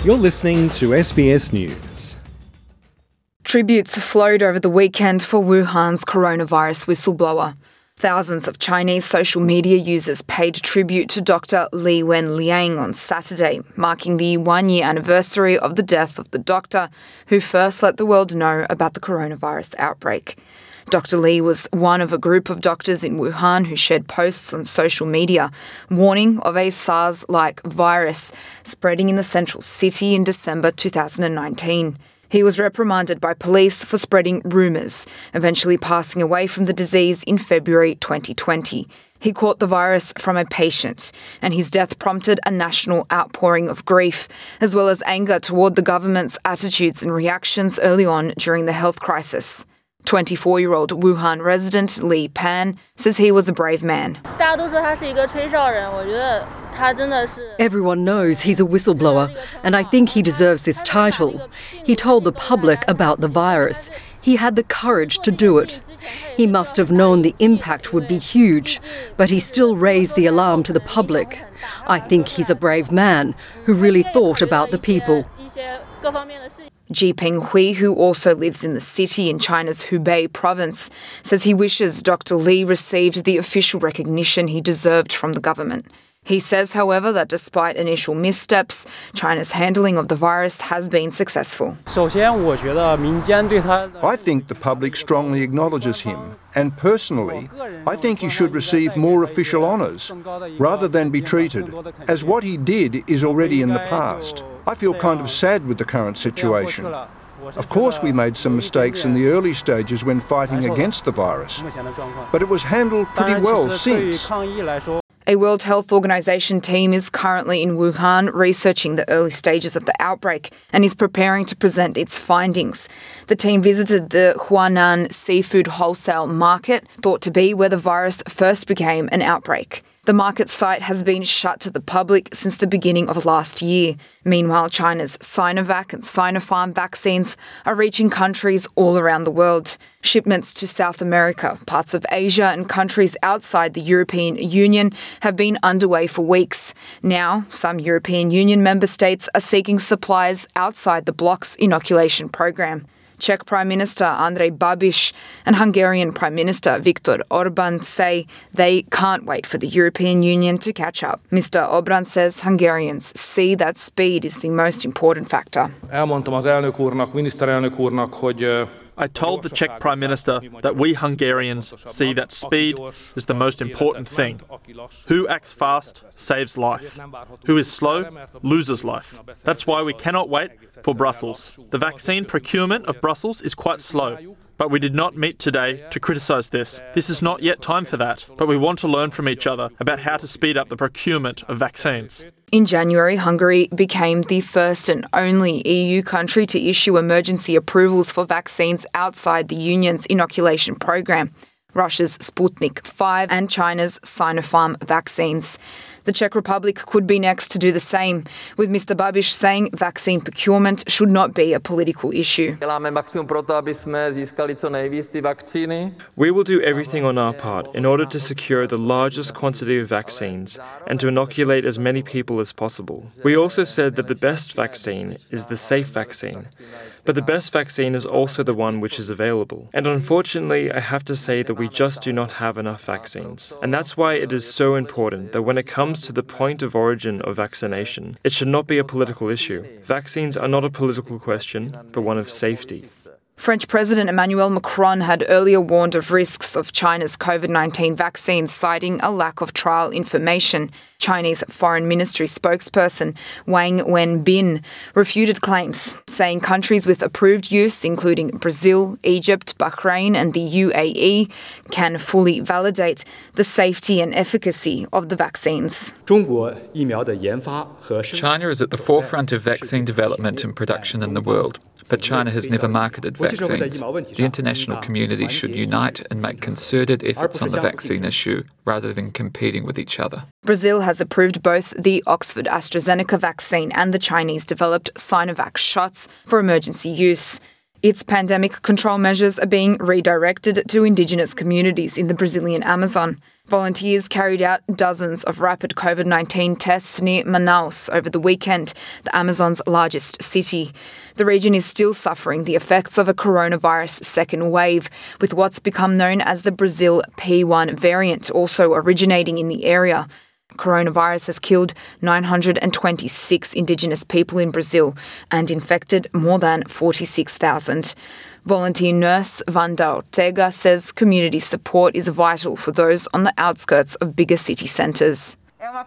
You're listening to SBS News. Tributes flowed over the weekend for Wuhan's coronavirus whistleblower. Thousands of Chinese social media users paid tribute to Dr. Li Wenliang on Saturday, marking the one-year anniversary of the death of the doctor who first let the world know about the coronavirus outbreak. Dr. Li was one of a group of doctors in Wuhan who shared posts on social media warning of a SARS-like virus spreading in the central city in December 2019. He was reprimanded by police for spreading rumours, eventually passing away from the disease in February 2020. He caught the virus from a patient, and his death prompted a national outpouring of grief, as well as anger toward the government's attitudes and reactions early on during the health crisis. 24-year-old Wuhan resident Li Pan says he was a brave man. Everyone knows he's a whistleblower, and I think he deserves this title. He told the public about the virus. He had the courage to do it. He must have known the impact would be huge, but he still raised the alarm to the public. I think he's a brave man who really thought about the people. Jiping Hui, who also lives in the city in China's Hubei province, says he wishes Dr. Li received the official recognition he deserved from the government. He says, however, that despite initial missteps, China's handling of the virus has been successful. I think the public strongly acknowledges him, and personally, I think he should receive more official honours, rather than be treated as what he did is already in the past. I feel kind of sad with the current situation. Of course, we made some mistakes in the early stages when fighting against the virus, but it was handled pretty well since. A World Health Organization team is currently in Wuhan researching the early stages of the outbreak and is preparing to present its findings. The team visited the Huanan seafood wholesale market, thought to be where the virus first became an outbreak. The market site has been shut to the public since the beginning of last year. Meanwhile, China's Sinovac and Sinopharm vaccines are reaching countries all around the world. Shipments to South America, parts of Asia and countries outside the European Union have been underway for weeks. Now, some European Union member states are seeking supplies outside the bloc's inoculation program. Czech Prime Minister Andrej Babiš and Hungarian Prime Minister Viktor Orbán say they can't wait for the European Union to catch up. Mr. Orbán says Hungarians see that speed is the most important factor. I told the Czech Prime Minister that we Hungarians see that speed is the most important thing. Who acts fast saves life. Who is slow loses life. That's why we cannot wait for Brussels. The vaccine procurement of Brussels is quite slow. But we did not meet today to criticise this. This is not yet time for that, but we want to learn from each other about how to speed up the procurement of vaccines. In January, Hungary became the first and only EU country to issue emergency approvals for vaccines outside the Union's inoculation program, Russia's Sputnik V and China's Sinopharm vaccines. The Czech Republic could be next to do the same, with Mr. Babiš saying vaccine procurement should not be a political issue. We will do everything on our part in order to secure the largest quantity of vaccines and to inoculate as many people as possible. We also said that the best vaccine is the safe vaccine, but the best vaccine is also the one which is available. And unfortunately, I have to say that we just do not have enough vaccines. And that's why it is so important that when it comes to the point of origin of vaccination, it should not be a political issue. Vaccines are not a political question, but one of safety. French President Emmanuel Macron had earlier warned of risks of China's COVID-19 vaccines, citing a lack of trial information. Chinese Foreign Ministry spokesperson Wang Wenbin refuted claims, saying countries with approved use, including Brazil, Egypt, Bahrain and the UAE, can fully validate the safety and efficacy of the vaccines. China is at the forefront of vaccine development and production in the world. But China has never marketed vaccines. The international community should unite and make concerted efforts on the vaccine issue rather than competing with each other. Brazil has approved both the Oxford AstraZeneca vaccine and the Chinese-developed Sinovac shots for emergency use. Its pandemic control measures are being redirected to indigenous communities in the Brazilian Amazon. Volunteers carried out dozens of rapid COVID-19 tests near Manaus over the weekend, the Amazon's largest city. The region is still suffering the effects of a coronavirus second wave, with what's become known as the Brazil P1 variant also originating in the area. Coronavirus has killed 926 Indigenous people in Brazil and infected more than 46,000. Volunteer nurse Wanda Ortega says community support is vital for those on the outskirts of bigger city centres.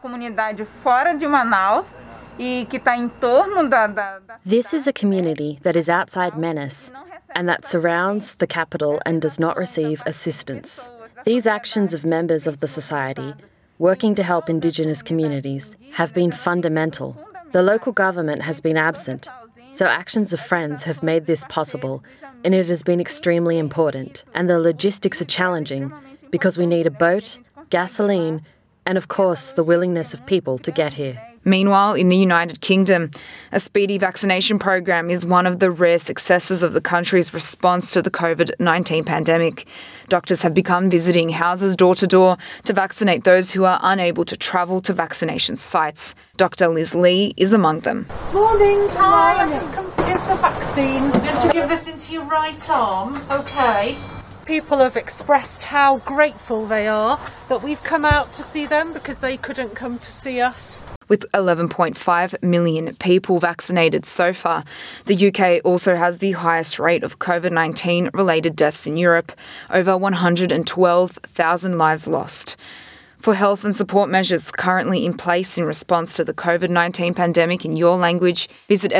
This is a community that is outside Menace and that surrounds the capital and does not receive assistance. These actions of members of the society working to help Indigenous communities have been fundamental. The local government has been absent, so actions of friends have made this possible, and it has been extremely important. And the logistics are challenging because we need a boat, gasoline, and of course the willingness of people to get here. Meanwhile, in the United Kingdom, a speedy vaccination program is one of the rare successes of the country's response to the COVID-19 pandemic. Doctors have begun visiting houses door to door to vaccinate those who are unable to travel to vaccination sites. Dr. Liz Lee is among them. Morning. Hi, I've just come to give the vaccine. I'm going to give this into your right arm. Okay. People have expressed how grateful they are that we've come out to see them because they couldn't come to see us. With 11.5 million people vaccinated so far, the UK also has the highest rate of COVID-19 related deaths in Europe, over 112,000 lives lost. For health and support measures currently in place in response to the COVID-19 pandemic in your language, visit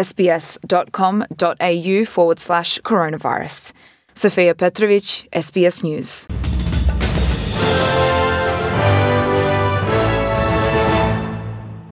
sbs.com.au/coronavirus. Sofia Petrovic, SBS News.